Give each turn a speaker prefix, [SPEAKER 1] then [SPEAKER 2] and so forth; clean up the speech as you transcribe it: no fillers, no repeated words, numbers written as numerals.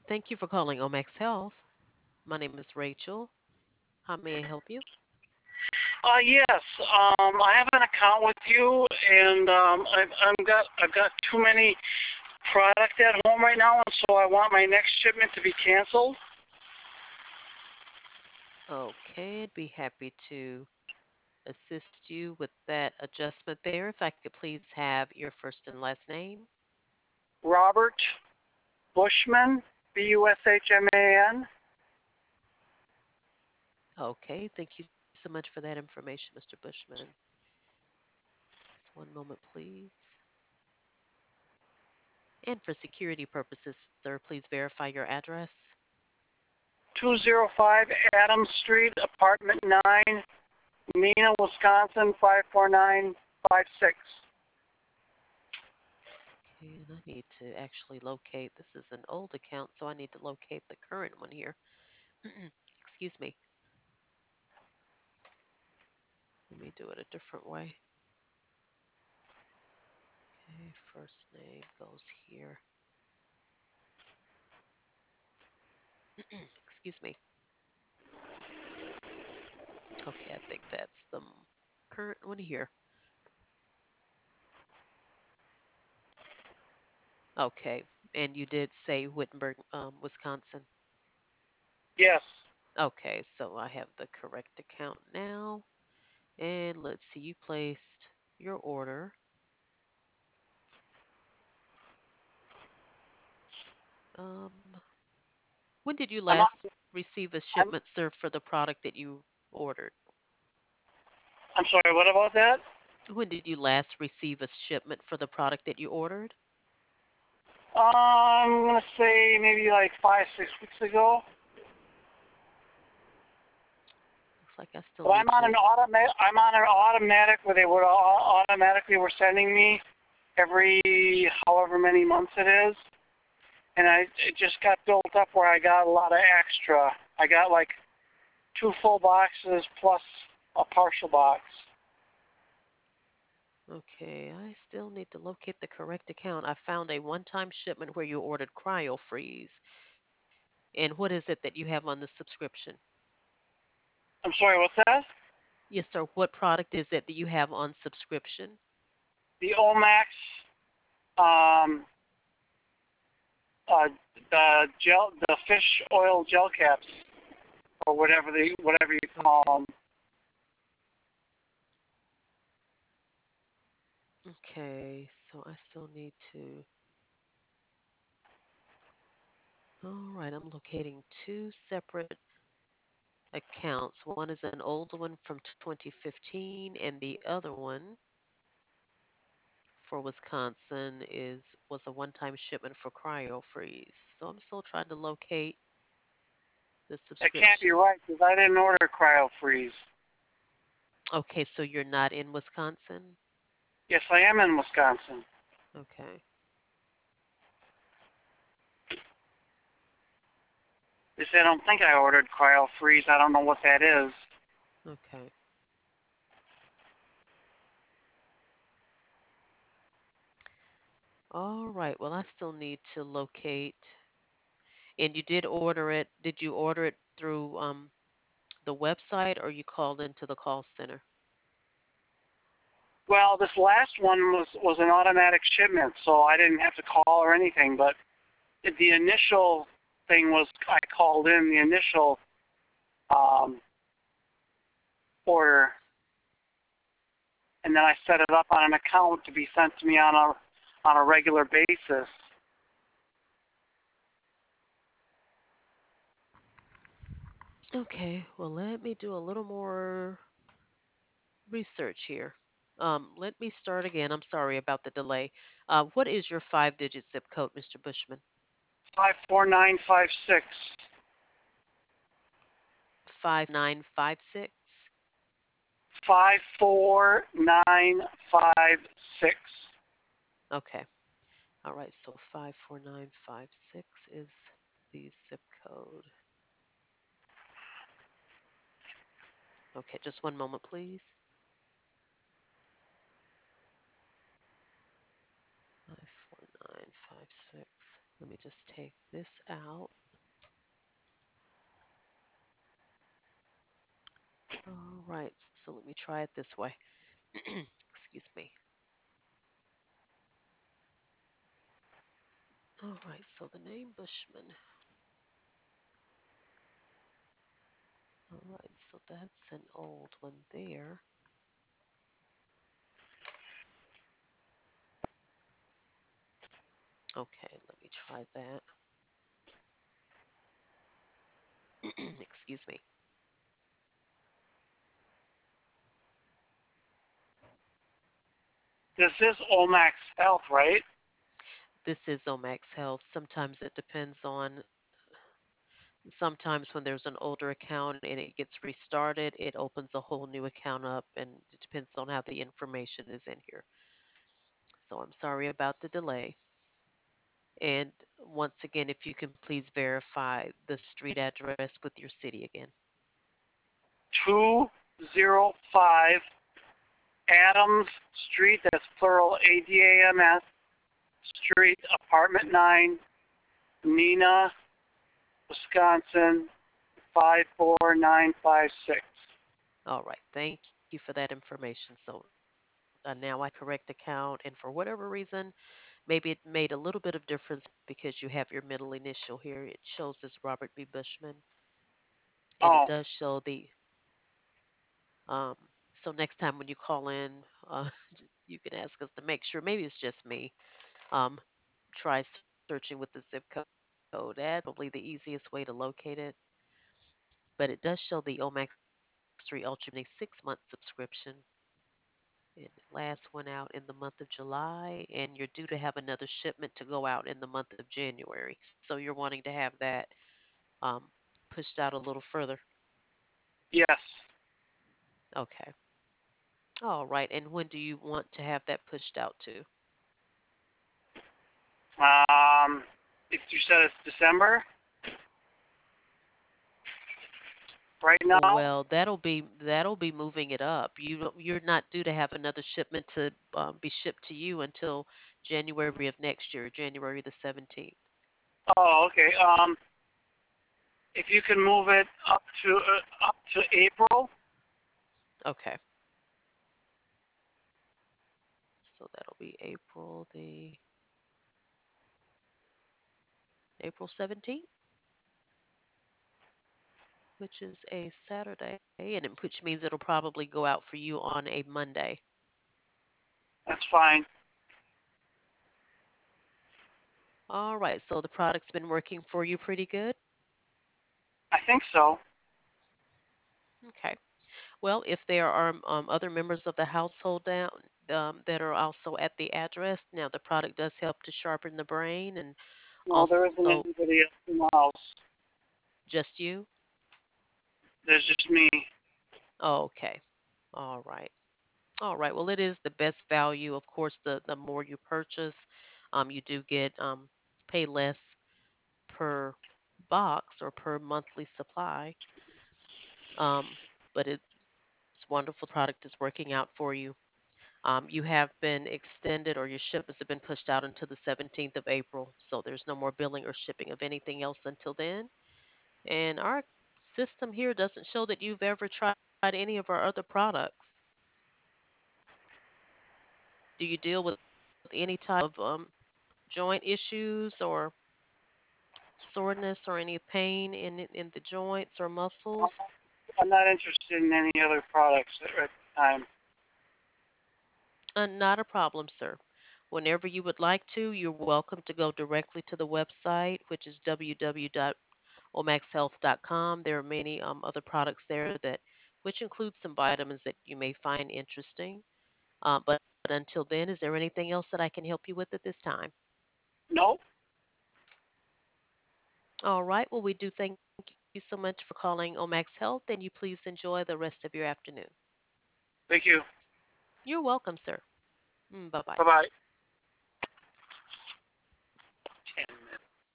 [SPEAKER 1] Thank you for calling Omax Health. My name is Rachel. How may I help you?
[SPEAKER 2] Yes. I have an account with you, and I've got too many product at home right now, and so I want my next shipment to be canceled.
[SPEAKER 1] Okay, I'd be happy to assist you with that adjustment there. If I could please have your first and last name.
[SPEAKER 2] Robert Bushman, Bushman.
[SPEAKER 1] Okay, thank you so much for that information, Mr. Bushman. Just one moment, please. And for security purposes, sir, please verify your address.
[SPEAKER 2] 205 Adams Street, Apartment 9, Neenah, Wisconsin 54956.
[SPEAKER 1] Okay, and I need to actually locate. This is an old account, so I need to locate the current one here. Excuse me. Let me do it a different way. Okay, first name goes here. Excuse me. Okay, I think that's the current one here. Okay, and you did say Wittenberg, Wisconsin.
[SPEAKER 2] Yes.
[SPEAKER 1] Okay, so I have the correct account now. And let's see, you placed your order. Um, when did you
[SPEAKER 2] I'm,
[SPEAKER 1] last receive a
[SPEAKER 2] I'm,
[SPEAKER 1] shipment, sir, for the product that you ordered?
[SPEAKER 2] I'm sorry, what about that?
[SPEAKER 1] When did you last receive a shipment for the product that you ordered?
[SPEAKER 2] I'm going to say maybe like 5, 6 weeks ago.
[SPEAKER 1] Looks like I still
[SPEAKER 2] But
[SPEAKER 1] need to.
[SPEAKER 2] I'm on an automatic where they would automatically were sending me every however many months it is, and it just got built up where I got a lot of extra. I got like 2 full boxes plus a partial box.
[SPEAKER 1] Okay, I still need to locate the correct account. I found a one time shipment where you ordered Cryo Freeze. And what is it that you have on the subscription?
[SPEAKER 2] I'm sorry, what's that?
[SPEAKER 1] Yes, sir. What product is it that you have on subscription?
[SPEAKER 2] The Omax, um, uh, the fish oil gel caps, or whatever you call
[SPEAKER 1] Okay.
[SPEAKER 2] them.
[SPEAKER 1] Okay, so I still need to. All right, I'm locating two separate accounts. One is an old one from 2015, and the other one for Wisconsin is was a one-time shipment for Cryo Freeze. So I'm still trying to locate the
[SPEAKER 2] That can't be
[SPEAKER 1] subscription.
[SPEAKER 2] right because I didn't order cryo freeze.
[SPEAKER 1] Okay, so you're not in Wisconsin?
[SPEAKER 2] Yes, I am in Wisconsin.
[SPEAKER 1] Okay.
[SPEAKER 2] They said I don't think I ordered cryo freeze. I don't know what that is.
[SPEAKER 1] Okay. All right. Well, I still need to locate. And you did order it. Did you order it through the website or you called into the call center?
[SPEAKER 2] Well, this last one was an automatic shipment, so I didn't have to call or anything. But the initial thing was I called in the initial um, order, and then I set it up on an account to be sent to me on a regular basis.
[SPEAKER 1] Okay. Well, let me do a little more research here. Let me start again. I'm sorry about the delay. What is your five-digit zip code, Mr. Bushman?
[SPEAKER 2] 54956.
[SPEAKER 1] 5956.
[SPEAKER 2] 54956.
[SPEAKER 1] Okay. All right. So 54956 is the zip code. Okay. Just one moment, please. 54956. Let me just take this out. All right, so let me try it this way. Excuse me. All right, so the name Bushman. All right, so that's an old one there. Okay, let me try that. Excuse me.
[SPEAKER 2] This is Omax Health, right?
[SPEAKER 1] This is Omax Health. Sometimes it depends on, sometimes when there's an older account and it gets restarted, it opens a whole new account up and it depends on how the information is in here. So I'm sorry about the delay. And once again, if you can please verify the street address with your city again.
[SPEAKER 2] 205 Adams Street, that's plural ADAMS Street, Apartment 9, Neenah, Wisconsin, 54956.
[SPEAKER 1] All right, thank you for that information. So now I correct account, and for whatever reason, maybe it made a little bit of difference because you have your middle initial here. It shows as Robert B. Bushman, and it
[SPEAKER 2] Oh,
[SPEAKER 1] does show the. Um, so next time when you call in, you can ask us to make sure. Maybe it's just me. Um, try searching with the zip code. That's probably the easiest way to locate it. But it does show the Omax 3 Ultra Mini 6-month subscription. And it last went out in the month of July, and you're due to have another shipment to go out in the month of January. So you're wanting to have that um, pushed out a little further.
[SPEAKER 2] yes.
[SPEAKER 1] Okay. All right. And when do you want to have that pushed out to?
[SPEAKER 2] If you said it's December right now,
[SPEAKER 1] Well, that'll be moving it up. You're not due to have another shipment to be shipped to you until January of next year, January the 17th.
[SPEAKER 2] oh, okay. If you can move it up to April,
[SPEAKER 1] Okay. So that'll be April 17th, which is a Saturday, which means it'll probably go out for you on a Monday.
[SPEAKER 2] that's fine.
[SPEAKER 1] All right. So the product's been working for you pretty good.
[SPEAKER 2] I think so.
[SPEAKER 1] Okay. Well, if there are other members of the household down that are also at the address, now the product does help to sharpen the brain, and
[SPEAKER 2] No, there isn't
[SPEAKER 1] also
[SPEAKER 2] anybody else in the house.
[SPEAKER 1] just you.
[SPEAKER 2] There's just me.
[SPEAKER 1] Oh, okay. All right. All right. Well, it is the best value. Of course, the more you purchase, you do get pay less per box or per monthly supply. Um, but it's wonderful. Product is working out for you. You have been extended, or your shipments have been pushed out until the 17th of April. So there's no more billing or shipping of anything else until then. And our system here doesn't show that you've ever tried any of our other products. Do you deal with any type of joint issues or soreness or any pain in the joints or muscles?
[SPEAKER 2] I'm not interested in any other products at the time.
[SPEAKER 1] Not a problem, sir. Whenever you would like to, you're welcome to go directly to the website, which is www.omaxhealth.com. There are many other products there that, which include some vitamins that you may find interesting. But until then, is there anything else that I can help you with at this time?
[SPEAKER 2] Nope.
[SPEAKER 1] All right. Well, we do thank you so much for calling Omax Health, and you please enjoy the rest of your afternoon.
[SPEAKER 2] Thank you.
[SPEAKER 1] You're welcome, sir. Bye bye.
[SPEAKER 2] Bye bye.